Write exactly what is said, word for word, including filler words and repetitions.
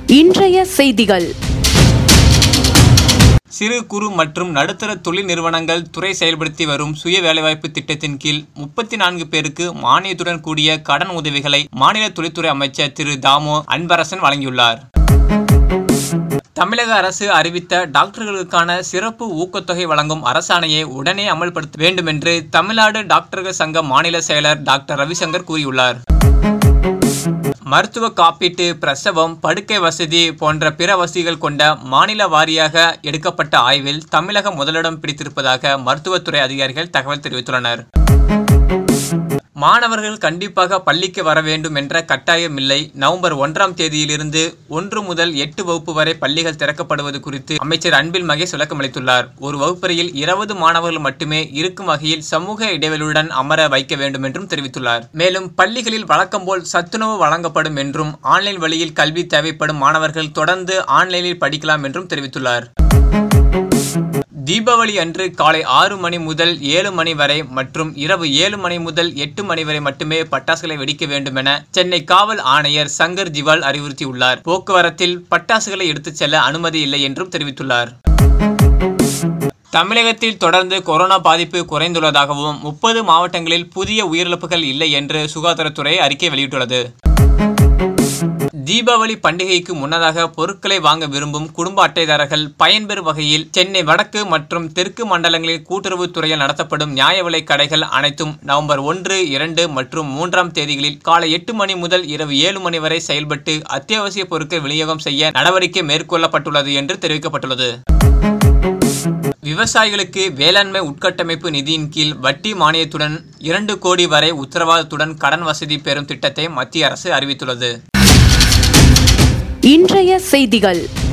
இன்றைய செய்திகள். சிறு குறு மற்றும் நடுத்தர தொழில் நிறுவனங்கள் துறை செயல்படுத்தி வரும் சுய வேலைவாய்ப்பு திட்டத்தின் கீழ் முப்பத்தி நான்கு பேருக்கு மானியத்துடன் கூடிய கடன் உதவிகளை மாநில தொழில்துறை அமைச்சர் திரு தாமோ அன்பரசன் வழங்கியுள்ளார். தமிழக அரசு அறிவித்த டாக்டர்களுக்கான சிறப்பு ஊக்கத்தொகை வழங்கும் அரசாணையை உடனே அமல்படுத்த வேண்டும் என்று தமிழ்நாடு டாக்டர்கள் சங்க மாநில செயலர் டாக்டர் ரவிசங்கர் கூறியுள்ளார். மருத்துவ காப்பீட்டு, பிரசவம், படுக்கை வசதி போன்ற பிற வசதிகள் கொண்ட மாநில வாரியாக எடுக்கப்பட்ட ஆய்வில் தமிழகம் முதலிடம் பிடித்திருப்பதாக மருத்துவத்துறை அதிகாரிகள் தகவல் தெரிவித்துள்ளனர். மாணவர்கள் கண்டிப்பாக பள்ளிக்கு வர வேண்டும் என்ற கட்டாயம் இல்லை. நவம்பர் ஒன்றாம் தேதியிலிருந்து ஒன்று முதல் எட்டு வகுப்பு வரை பள்ளிகள் திறக்கப்படுவது குறித்து அமைச்சர் அன்பில் மகேஷ் விளக்கமளித்துள்ளார். ஒரு வகுப்பறையில் இருபது மாணவர்கள் மட்டுமே இருக்கும் வகையில் சமூக இடைவெளியுடன் அமர வைக்க வேண்டும் என்றும் தெரிவித்துள்ளார். மேலும் பள்ளிகளில் வழக்கம் போல் சத்துணவு வழங்கப்படும் என்றும் ஆன்லைன் வழியில் கல்வி தேவைப்படும் மாணவர்கள் தொடர்ந்து ஆன்லைனில் படிக்கலாம் என்றும் தெரிவித்துள்ளார். தீபாவளி அன்று காலை ஆறு மணி முதல் ஏழு மணி வரை மற்றும் இரவு ஏழு மணி முதல் எட்டு மணி வரை மட்டுமே பட்டாசுகளை வெடிக்க வேண்டும் என சென்னை காவல் ஆணையர் சங்கர் ஜிவால் அறிவுறுத்தியுள்ளார். போக்குவரத்தில் பட்டாசுகளை எடுத்துச் செல்ல அனுமதி இல்லை என்றும் தெரிவித்துள்ளார். தமிழகத்தில் தொடர்ந்து கொரோனா பாதிப்பு குறைந்துள்ளதாகவும் முப்பது மாவட்டங்களில் புதிய உயிரிழப்புகள் இல்லை என்று சுகாதாரத்துறை அறிக்கை வெளியிட்டுள்ளது. தீபாவளி பண்டிகைக்கு முன்னதாக பொருட்களை வாங்க விரும்பும் குடும்ப அட்டைதாரர்கள் பயன்பெறும் வகையில் சென்னை வடக்கு மற்றும் தெற்கு மண்டலங்களில் கூட்டுறவுத் துறையில் நடத்தப்படும் நியாய விலை கடைகள் அனைத்தும் நவம்பர் ஒன்று, இரண்டு மற்றும் மூன்றாம் தேதிகளில் காலை எட்டு மணி முதல் இரவு ஏழு மணி வரை செயல்பட்டு அத்தியாவசிய பொருட்கள் விநியோகம் செய்ய நடவடிக்கை மேற்கொள்ளப்பட்டுள்ளது என்று தெரிவிக்கப்பட்டுள்ளது. விவசாயிகளுக்கு வேளாண்மை உட்கட்டமைப்பு நிதியின் கீழ் வட்டி மானியத்துடன் இரண்டு கோடி வரை உத்தரவாதத்துடன் கடன் வசதி பெறும் திட்டத்தை மத்திய அரசு அறிவித்துள்ளது. இன்றைய செய்திகள்.